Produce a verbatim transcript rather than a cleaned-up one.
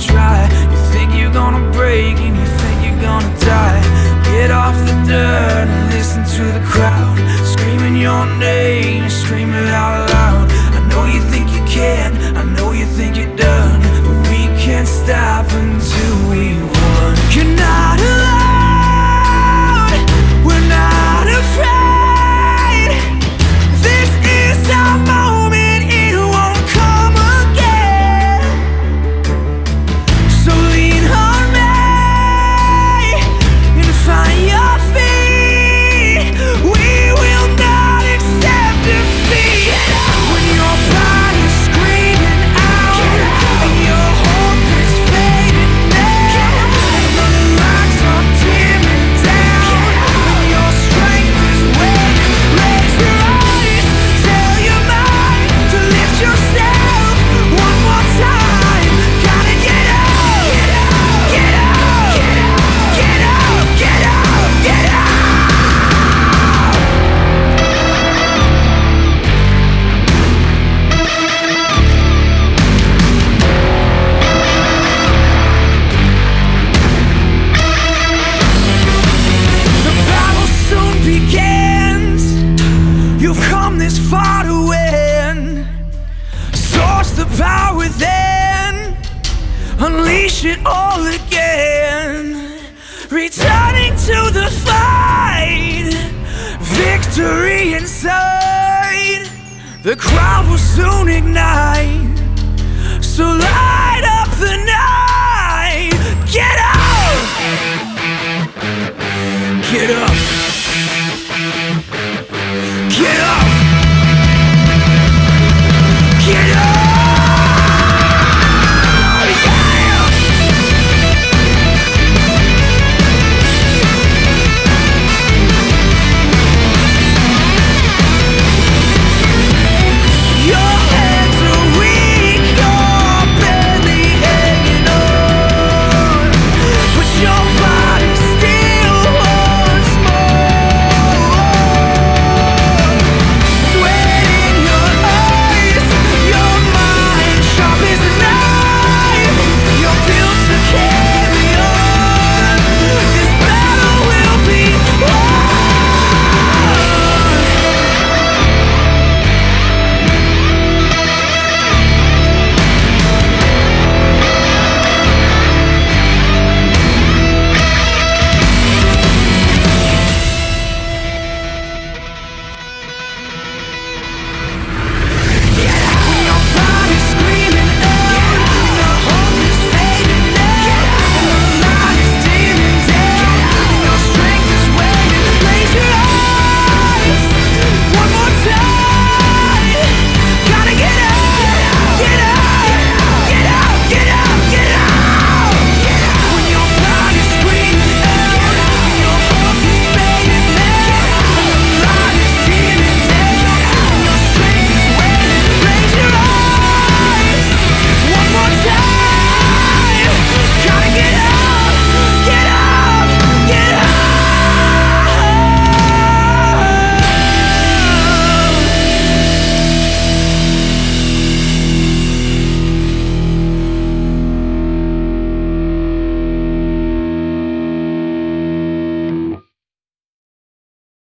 try. You think you're gonna break and you think you're gonna die. Get off the dirt and listen to the crowd screaming your name, scream it out loud. I know you think you can, I know you think you're done, but we can't stop until we won. You're not alone, we're not afraid. This is our moment, it won't come again. So lean on me and find your feet. We will not accept defeat. When your body's screaming out and your hope is fading now, and the lights are dimming down and your strength is waning, raise your eyes, tell your mind to lift yourself one more time. Gotta get up, get up, get up, get up, get up. The battle soon begins. You've come this far to win. Source the power within, unleash it all again. Returning to the fight, victory inside. The crowd will soon ignite, so light